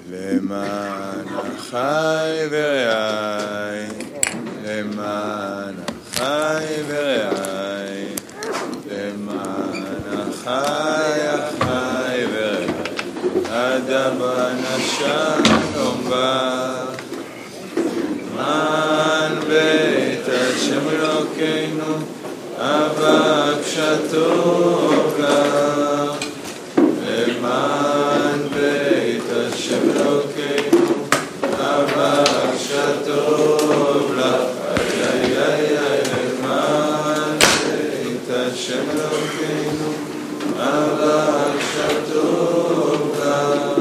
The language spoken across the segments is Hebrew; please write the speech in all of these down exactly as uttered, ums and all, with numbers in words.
למען החי ורעי, למען החי ורעי, למען החי החי ורעי, אדם הנשם בא, למען בית השם אלוקינו, אהבה פשטו לך, למען בית השם אלוקינו, אהבה פשטו לך, איי איי איי, למען בית השם אלוקינו, אהבה פשטו לך,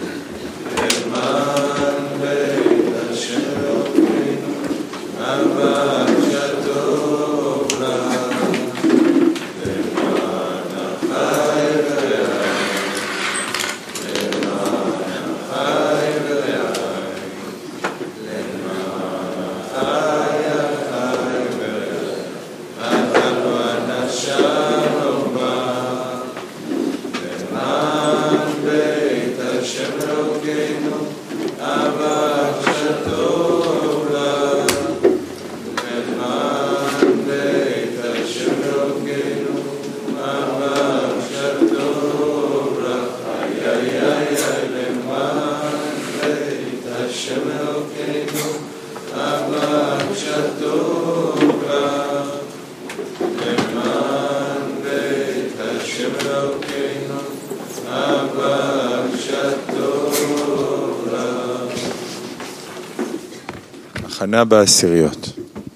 למען בית השם אלוקינו, אהבה פשטו לך. הכנה בעשיריות.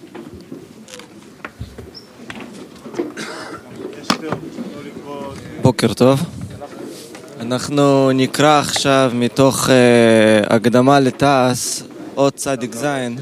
בוקר טוב. אנחנו נקרא עכשיו מתוך uh, הקדמה לתעש, עוד צדיק זין.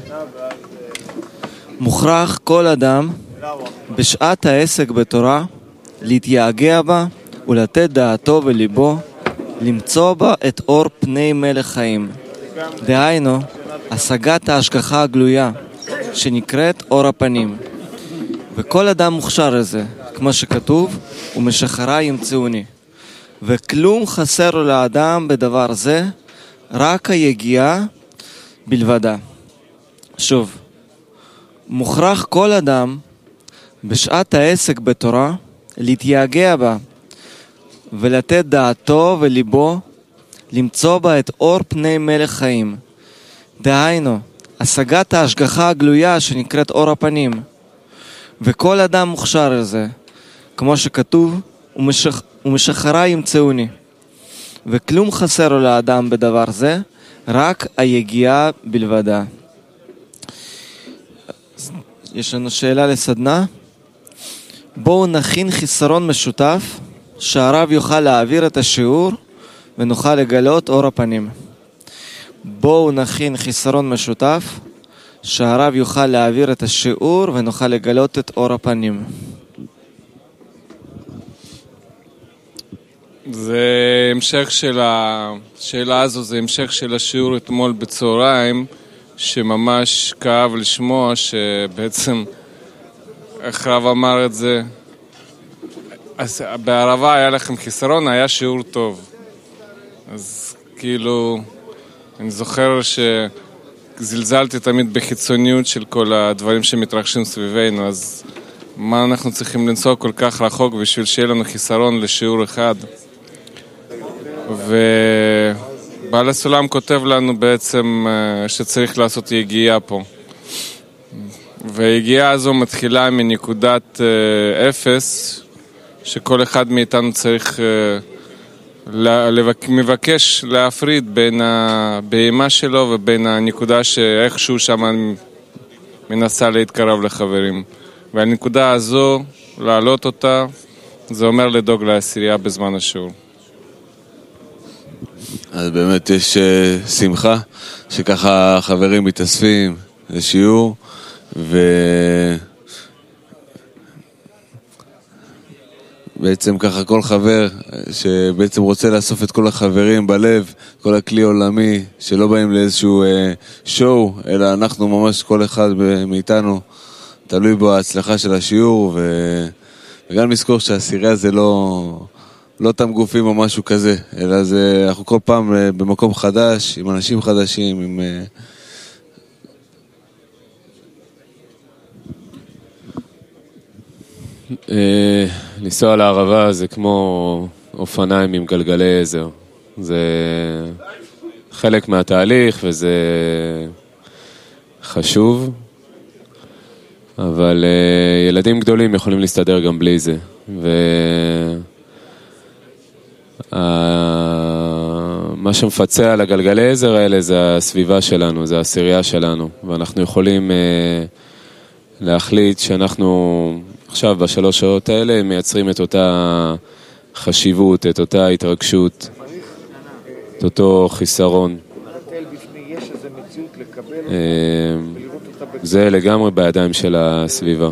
מוכרח כל אדם בשעת העסק בתורה להתייגע בה ולתת דעתו וליבו למצוא בה את אור פני מלך חיים. דהיינו, השגת ההשגחה הגלויה שנקראת אור הפנים. וכל אדם מוכשר לזה, כמו שכתוב, ומשחרה ימצאוני. וכלום חסר לו לאדם בדבר זה, רק היגיעה בלבדה. שוב, מוכרח כל אדם בשעת העסק בתורה להתייגע בה ולתת דעתו וליבו למצוא בה את אור פני מלך חיים. דהיינו, השגת ההשגחה הגלויה שנקראת אור הפנים. וכל אדם מוכשר לזה, כמו שכתוב, ומשח... ומשחרה ימצאוני. וכלום חסר לו לאדם בדבר זה, רק היגיעה בלבדה. יש לנו שאלה לסדנה. בואו נכין חיסרון משותף, שהרב יוכל להעביר את השיעור, ונוכל לגלות אור הפנים. בואו נכין חיסרון משותף, שהרב יוכל להעביר את השיעור ונוכל לגלות את אור הפנים. זה המשך של השאלה הזו, זה המשך של השיעור אתמול בצהריים, שממש כאב לשמוע שבעצם, איך רב אמר את זה, אז בערבה היה לכם חיסרון, היה שיעור טוב. אז כאילו, אני זוכר שזלזלתי תמיד בחיצוניות של כל הדברים שמתרחשים סביבנו, אז מה אנחנו צריכים לנסוע כל כך רחוק בשביל שיהיה לנו חיסרון לשיעור אחד? ובעל הסולם כותב לנו בעצם שצריך לעשות יגיעה פה. והיגיעה הזו מתחילה מנקודת אפס, שכל אחד מאיתנו צריך מבקש להפריד בין הבהמה שלו ובין הנקודה שאיכשהו שם מנסה להתקרב לחברים. והנקודה הזו, להעלות אותה, זה אומר לדאוג לעשירייה בזמן השיעור. אז באמת יש uh, שמחה שככה חברים מתאספים לשיעור, ובעצם ככה כל חבר שבעצם רוצה לאסוף את כל החברים בלב, כל הכלי עולמי, שלא באים לאיזשהו uh, שואו, אלא אנחנו ממש כל אחד מאיתנו תלוי בו ההצלחה של השיעור, ו... וגם לזכור שהעשירייה זה לא, לא אותם גופים או משהו כזה, אלא זה, אנחנו כל פעם במקום חדש, עם אנשים חדשים, עם... לנסוע לערבה זה כמו אופניים עם גלגלי עזר. זה חלק מהתהליך וזה חשוב, אבל ילדים גדולים יכולים להסתדר גם בלי זה. ומה שמפצע על הגלגלי עזר האלה זה הסביבה שלנו, זה העשירייה שלנו, ואנחנו יכולים להחליט שאנחנו עכשיו בשלוש שעות האלה מייצרים את אותה חשיבות, את אותה התרגשות, את אותו חיסרון. זה לגמרי בידיים של הסביבה.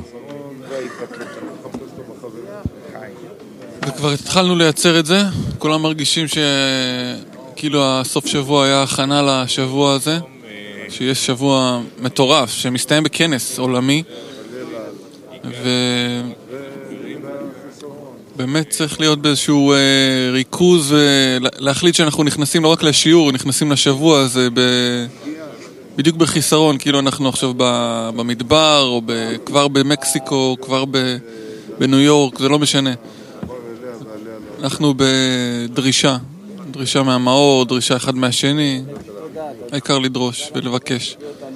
וכבר התחלנו לייצר את זה, כולם מרגישים שכאילו הסוף שבוע היה הכנה לשבוע הזה, שיש שבוע מטורף שמסתיים בכנס עולמי, ובאמת צריך להיות באיזשהו ריכוז ולהחליט שאנחנו נכנסים לא רק לשיעור, נכנסים לשבוע הזה בדיוק בחיסרון, כאילו אנחנו עכשיו במדבר או כבר במקסיקו, כבר בניו יורק, זה לא משנה. אנחנו בדרישה, דרישה מהמאור, דרישה אחד מהשני, העיקר לדרוש ולבקש.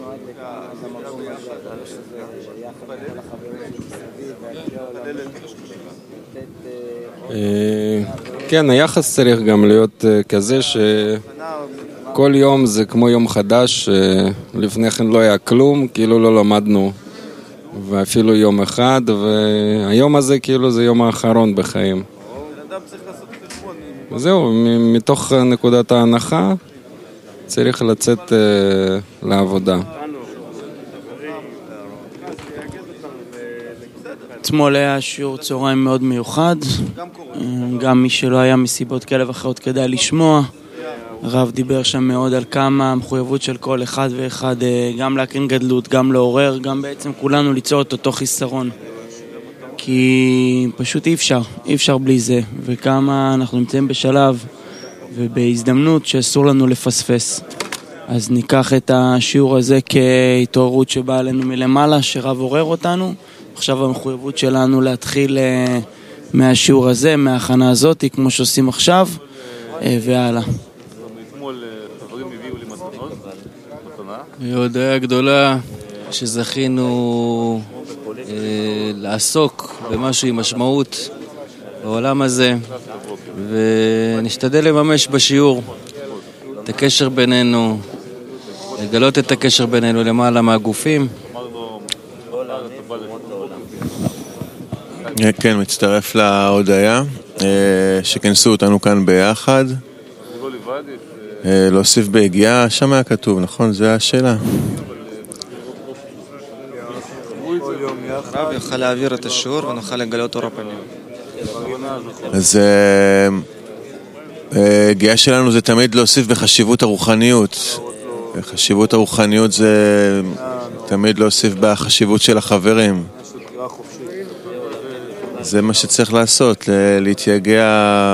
כן, היחס צריך גם להיות כזה שכל יום זה כמו יום חדש, לפני כן לא היה כלום, כאילו לא למדנו ואפילו יום אחד, והיום הזה כאילו זה יום האחרון בחיים. וזהו, מתוך נקודת ההנחה צריך לצאת לעבודה. אתמול היה שיעור צהריים מאוד מיוחד, גם מי שלא היה מסיבות כאלה ואחרות כדאי לשמוע. הרב דיבר שם מאוד על כמה המחויבות של כל אחד ואחד, גם להקרין גדלות, גם לעורר, גם בעצם כולנו ליצור את אותו חיסרון. כי פשוט אי אפשר, אי אפשר בלי זה, וכמה אנחנו נמצאים בשלב ובהזדמנות שאסור לנו לפספס. אז ניקח את השיעור הזה כהתעוררות שבאה עלינו מלמעלה, שרב עורר אותנו. עכשיו המחויבות שלנו להתחיל מהשיעור הזה, מההכנה הזאת, כמו שעושים עכשיו, והלאה. בהודעה גדולה שזכינו לעסוק במשהו עם משמעות בעולם הזה, ונשתדל לממש בשיעור את הקשר בינינו, לגלות את הקשר בינינו למעלה מהגופים. כן, מצטרף להודעה שכנסו אותנו כאן ביחד. להוסיף בהגיעה, שם היה כתוב, נכון? זו השאלה. הרב יוכל להעביר את השיעור ונוכל לגלות אור הפנים. אז הגיעה שלנו זה תמיד להוסיף בחשיבות הרוחניות. חשיבות הרוחניות זה תמיד להוסיף בחשיבות של החברים. זה מה שצריך לעשות, להתייגע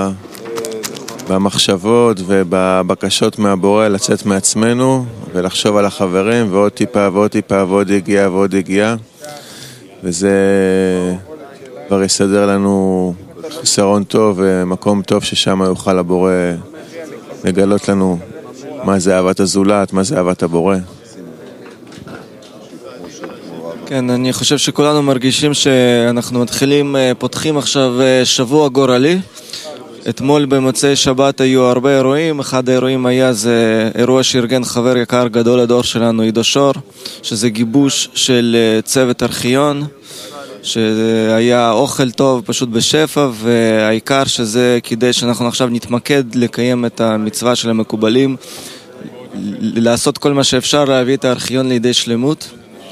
במחשבות ובבקשות מהבורא, לצאת מעצמנו ולחשוב על החברים, ועוד טיפה ועוד טיפה ועוד יגיע ועוד יגיע, וזה כבר יסדר לנו חיסרון טוב ומקום טוב ששם יוכל הבורא לגלות לנו מה זה אהבת הזולת, מה זה אהבת הבורא. כן, אני חושב שכולנו מרגישים שאנחנו מתחילים, פותחים עכשיו שבוע גורלי. אתמול במוצאי שבת היו הרבה אירועים. אחד האירועים היה זה אירוע שארגן חבר יקר גדול לדור שלנו, עידו שור, שזה גיבוש של צוות ארכיון, שהיה אוכל טוב פשוט בשפע, והעיקר שזה כדי שאנחנו עכשיו נתמקד לקיים את המצווה של המקובלים, לעשות כל מה שאפשר להביא את הארכיון לידי שלמות.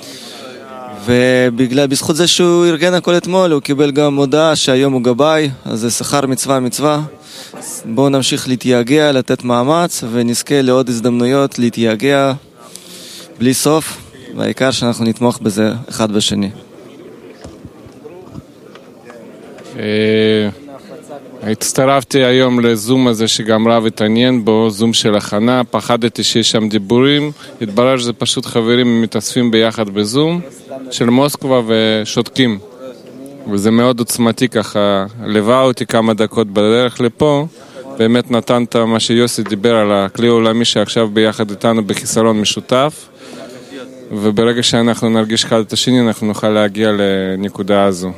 ובגלל, בזכות זה שהוא ארגן הכל אתמול, הוא קיבל גם הודעה שהיום הוא גבאי, אז זה שכר מצווה מצווה. בואו נמשיך להתייגע, לתת מאמץ, ונזכה לעוד הזדמנויות להתייגע בלי סוף, והעיקר שאנחנו נתמוך בזה אחד בשני. הצטרפתי היום לזום הזה שגם רב התעניין בו, זום של הכנה, פחדתי שיש שם דיבורים, התברר שזה פשוט חברים מתאספים ביחד בזום של מוסקבה ושותקים. וזה מאוד עוצמתי ככה, לבא אותי כמה דקות בדרך לפה, באמת נתנת מה שיוסי דיבר על הכלי העולמי שעכשיו ביחד איתנו בחיסרון משותף, וברגע שאנחנו נרגיש אחד את השני אנחנו נוכל להגיע לנקודה הזו.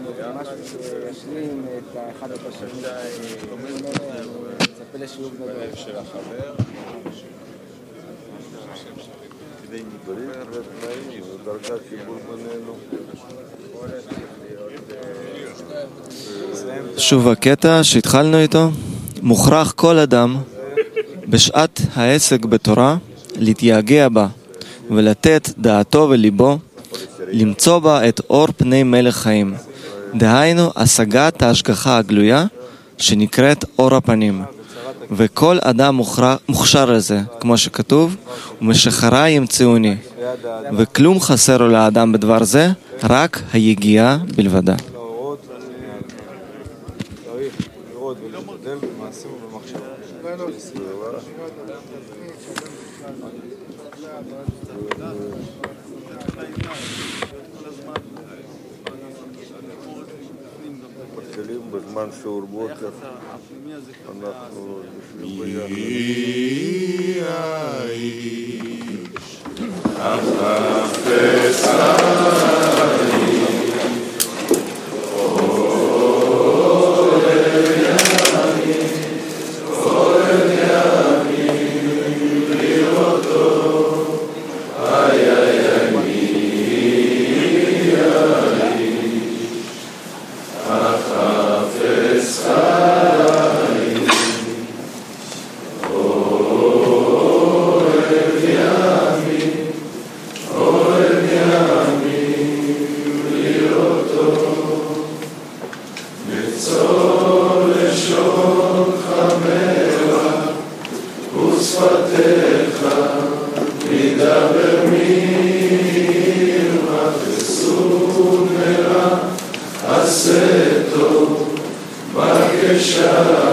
שוב הקטע שהתחלנו איתו, מוכרח כל אדם בשעת העסק בתורה להתייגע בה ולתת דעתו וליבו למצוא בה את אור פני מלך חיים, דהיינו השגת ההשגחה הגלויה שנקראת אור הפנים. וכל אדם מוכשר לזה, כמו שכתוב, ומשחרה ימצאוני, וכלום חסר לו לאדם בדבר זה, רק היגיעה בלבדה. מתחילים בזמן שיעור בוקר, אנחנו נשבים ביחד. מי האיש החפץ חיים אוהב ימים אוהב ימים לראותו היה החפץ חיים אוהב ימים אוהב ימים לראותו מצור לשונך מלח ושפתיך מדבר מרמה וסור מרע עשה טוב בקשה